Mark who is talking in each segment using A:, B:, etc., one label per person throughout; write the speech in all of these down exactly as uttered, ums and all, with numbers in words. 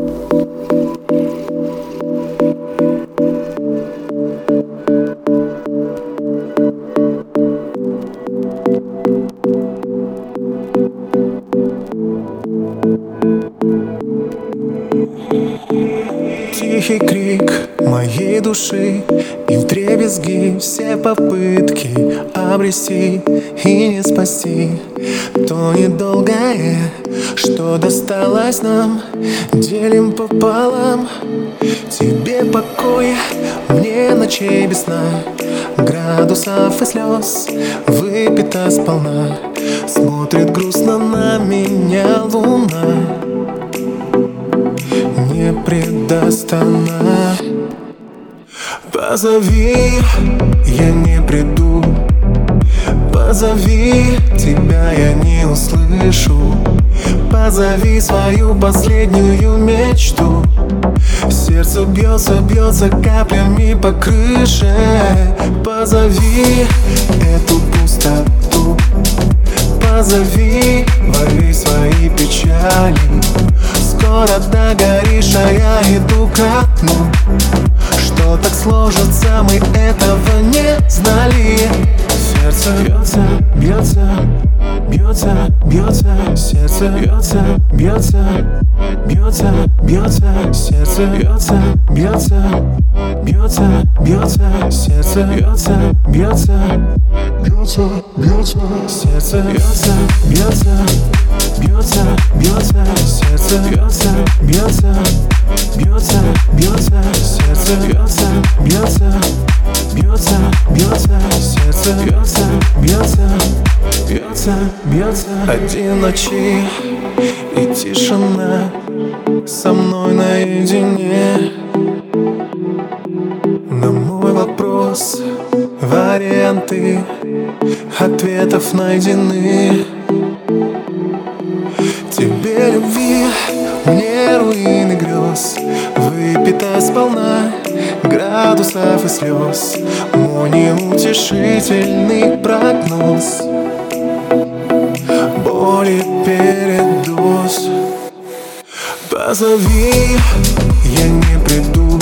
A: Тихий крик моей души и вдребезги все попытки обрести и не спасти то недолгое, что досталось нам, делим пополам. Тебе покоя, мне ночей без сна, градусов и слез выпита сполна. Смотрит грустно на меня луна, не предаст она. Позови, я не приду. Позови, тебя я не услышу. Позови свою последнюю мечту. Сердце бьется, бьется каплями по крыше. Позови эту пустоту. Позови во весь свои печали. Скоро догоришь, а я иду ко дну. Что так сложится, мы этого не знали. Сердце бьется, бьется, бьется, бьется. Сердце бьется, бьется, бьется, бьется. Сердце бьется, бьется, бьется, бьется. Сердце бьется, бьется, бьется, бьется. Сердце бьется, бьется, бьется, бьется. Сердце бьется, бьется, бьется, бьется. Сердце бьется, бьется, бьется, бьется. Сердце бьется, бьется, бьется, бьется. Один ночи и тишина со мной наедине. На мой вопрос варианты ответов найдены. Тебе любви, мне руины грез, выпита сполна градусов и слез. Мой неутешительный прогноз, боли передоз. Позови, я не приду.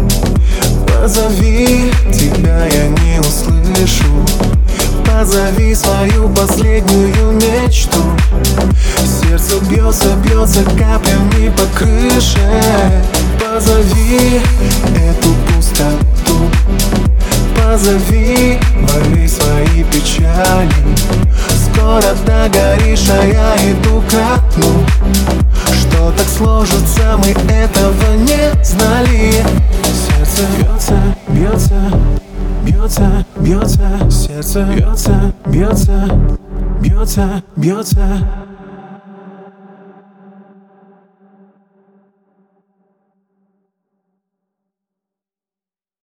A: Позови, тебя я не услышу. Позови свою последнюю мечту. Сердце бьется, бьется каплями по крыше. Позови эту пустоту. Позови во весь свои печали. Скоро догоришь, а я иду ко дну. Что так сложится, мы этого не знали. Сердце бьется, бьется, бьется, бьется. Сердце бьется, бьется, бьется, бьется.